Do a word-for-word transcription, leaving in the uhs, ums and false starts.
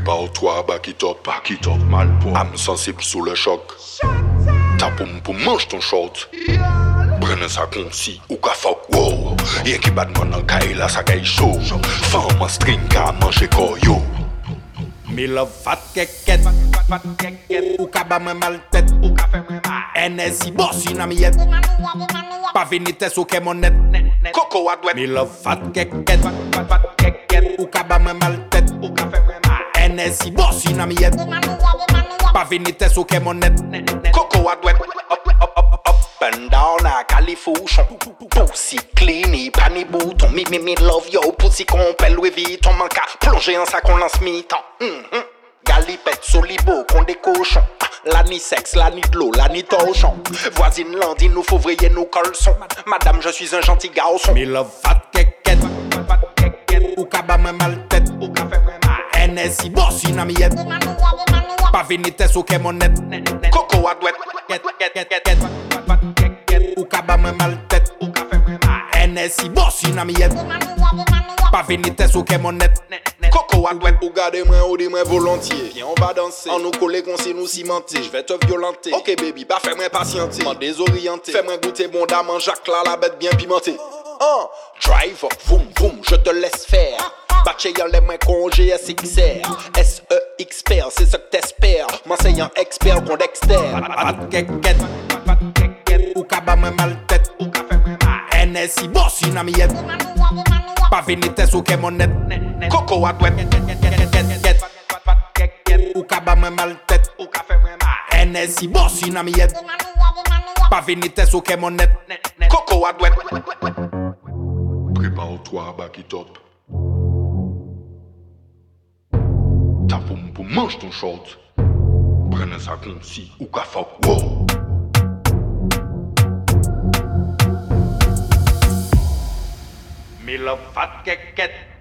Prépare-toi, back it up, back it up, mal pour âme sensible sous le choc. Ta poum poum mange ton short. Prenez ça concis ou ka fuck wow. Y'a qui bat mon caille là, ça caille chaud. Femme en string ka manger koyo. Me love fat keket, fat keket. Ou ka ba mwen mal tête, ou ka fè mwen mal. N S I boss in a miette. Pa vinite sou ke monet. Coco a douette. Me love fat keket, fat keket. Ou ka ba mwen mal tête, ou ka fè mwen mal. N S I boss in a miette. Pa vinite sou ke monet. Coco a douette. Up, up, up, up and down a califouchon. Pussy clean, pas ni bouton. Me, me, me love yo. Pussy compel Louis Vuitton. Manque à plonger en sac, on lance mi-temps. Mm-hmm. Galipette, solibo, qu'on des cochons. La ni sexe, la ni de l'eau, la ni torchon. Voisine Landine, nous faut vrayer nos colsons. Madame, je suis un gentil garçon. Me love fat keket, fat keket. Ou ka ba mwen mal tête, ou ka fè mwen mal. N S I boss in a miette. Pa vinite sou ke monet. Coco a douette. Ou ka ba mwen mal tête, ou ka fè mwen mal. N S I boss in a miette. Pa vinite sou ke monet. Coco a douette. Ou gade moi ou di moi volontiers. Viens on va danser. En nous coller qu'on sait nous cimenter. Je vais te violenter. Ok baby, pas fais moi patienter. M'en désorienter. Fais moi goûter bon dame en Jacques là la bête bien pimentée. Oh, drive up, vroom vroom, je te laisse faire. Batche y'en les mains congé S X R. S E expert, c'est ce que t'espères. M'enseignant expert qu'on Dexter. Fat keket, fat keket. Ou ka ba mwen mal tête, ou ka fè mwen mal. N S I boss in a miette. Pa vinite sou ke monet. Coco a douette. Ou ka ba mwen mal tête, ou ka fè mwen mal. N S I boss in a miette. Pa vinite sou ke monet. Coco a douette. Prépare-toi, back it up. Ta poum poum mange ton short. Prenez ça concis ou ka fuck wow. Me love fat keket.